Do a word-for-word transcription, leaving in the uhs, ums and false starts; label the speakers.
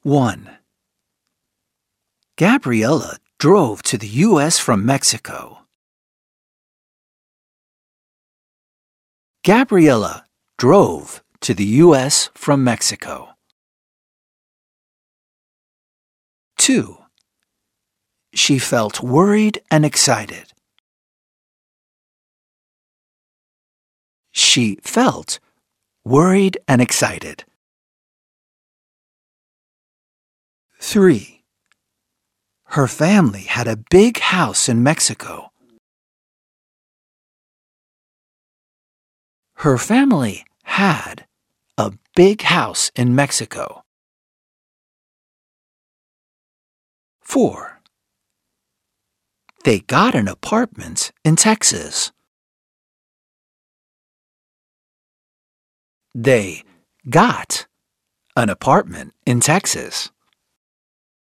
Speaker 1: one. Gabriella drove to the U S from Mexico. Gabriella drove to the U S from Mexico. two. She felt worried and excited. She felt worried and excited. three. Her family had a big house in Mexico. Her family had a big house in Mexico. four. They got an apartment in Texas. They got an apartment in Texas.